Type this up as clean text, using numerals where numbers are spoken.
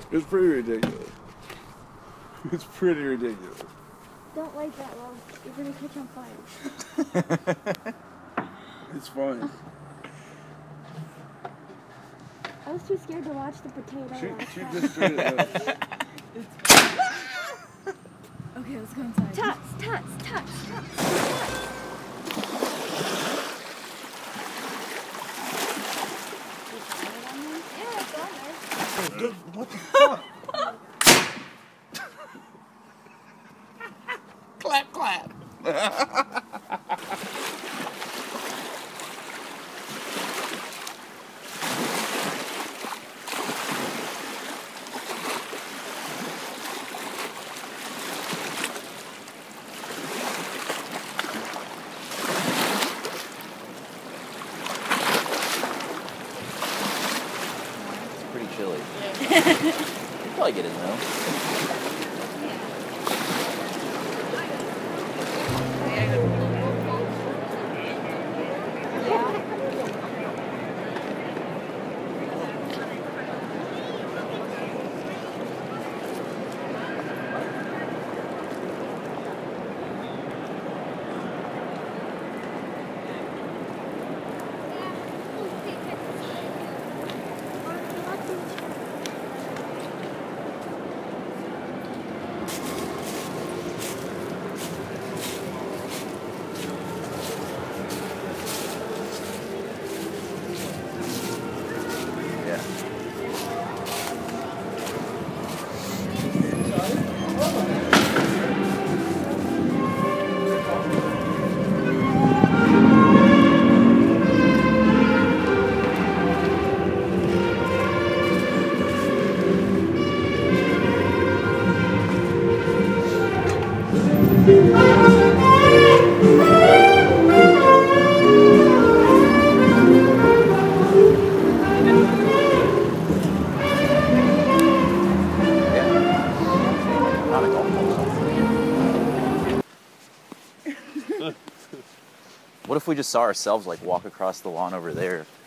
It's pretty ridiculous. It's pretty ridiculous. Don't light that low. You're gonna catch on fire. It's fun. I was too scared to watch the potato. Shoot just straight at us. Okay, let's go inside. Tuts, tuts, tuts, tuts, tuts. Yeah, it's on there. What the fuck? Clap, clap. Pretty chilly. You'll probably get in though. What if we just saw ourselves like walk across the lawn over there?